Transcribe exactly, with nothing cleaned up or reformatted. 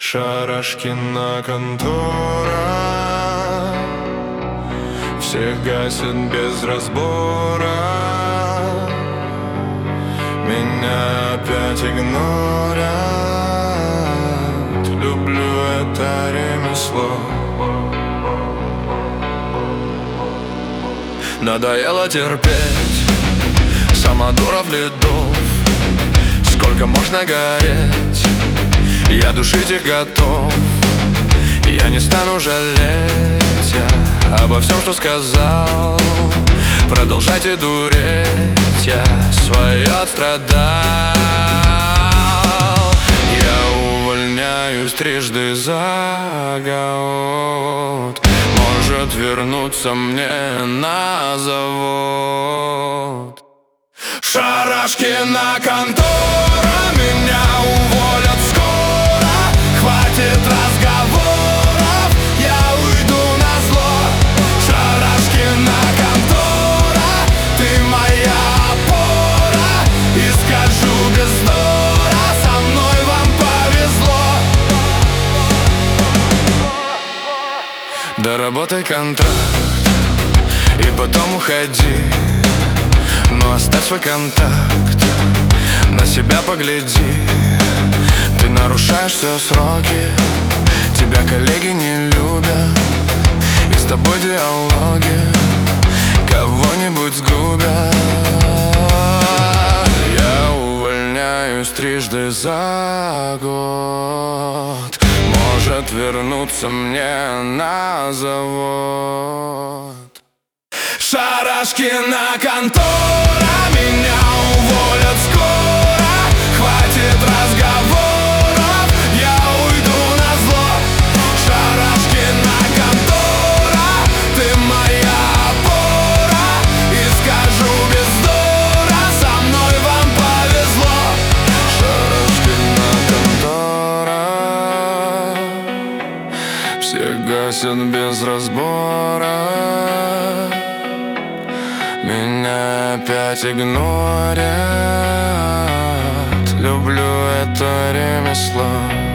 Шарашкина контора всех гасит без разбора. Меня опять игнорят. Люблю это ремесло. Надоело терпеть самодуров лидов. Сколько можно гореть? Я душить их готов. Я не стану жалеть я обо всем, что сказал. Продолжайте дуреть, я свое отстрадал. Я увольняюсь трижды за год. Может вернуться мне на завод. Шарашкина контора, меня уволят скоро. Хватит разговоров, я уйду назло. Шарашкина контора, ты моя опора. И скажу без дора, со мной вам повезло. Доработай контракт и потом уходи. Но оставь свой контакт, на себя погляди. Ты нарушаешь все сроки, тебя коллеги не любят, и с тобой диалоги кого-нибудь сгубят. Я увольняюсь трижды за год. Может вернуться мне на завод. Шарашкина контора, меня уволят скоро. Хватит разговоров, я уйду назло. Шарашкина контора, ты моя опора. И скажу без дора, со мной вам повезло. Шарашкина контора всех гасят без разбора. Меня опять игнорят. Люблю это ремесло.